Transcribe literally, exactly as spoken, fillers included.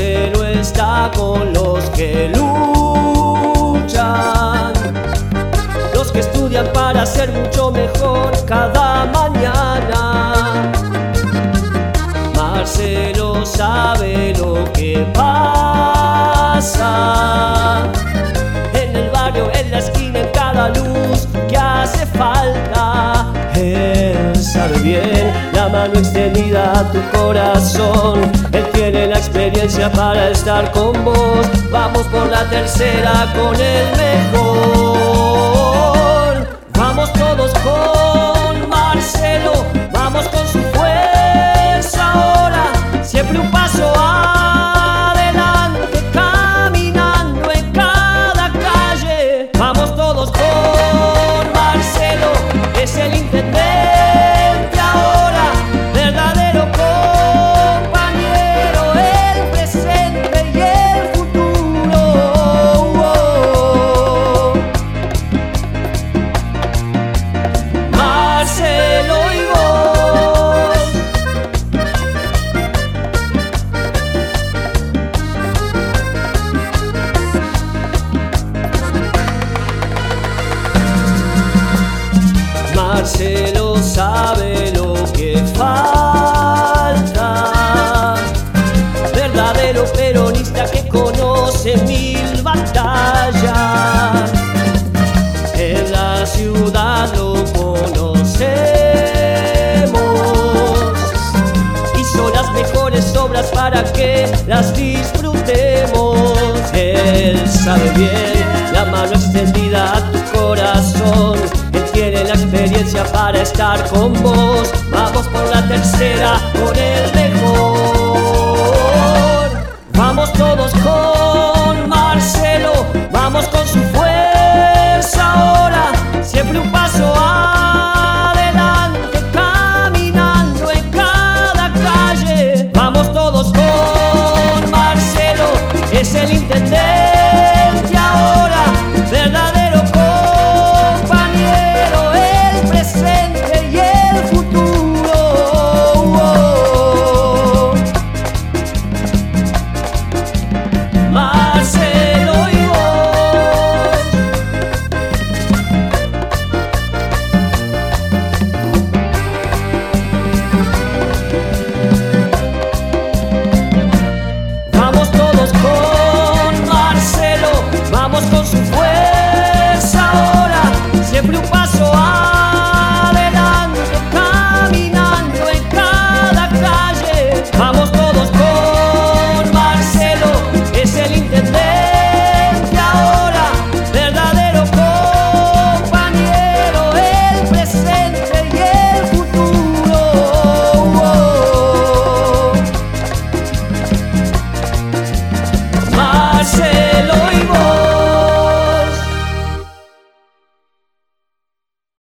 Marcelo está con los que luchan, los que estudian para ser mucho mejor cada mañana. Marcelo sabe lo que pasa en el barrio, en la esquina, en cada luz que hace falta. Él sabe bien, la mano extendida a tu corazón. Él tiene la experiencia para estar con vos. Vamos por la tercera con el mejor. Vamos todos con Marcelo, vamos con su fuerza ahora. Siempre un paso adelante, caminando en cada calle. Vamos todos con Marcelo, es el intendente ahora, verdadero compañero, el presente y el futuro. Marcelo y vos. Marcelo sabe lo que falta, verdadero peronista que conoce mil batallas. En la ciudad lo conocemos, hizo las mejores obras para que las disfrutemos. Él sabe bien, la mano extendida a tu corazón. Él tiene la experiencia para estar con vos. Vamos por la tercera con el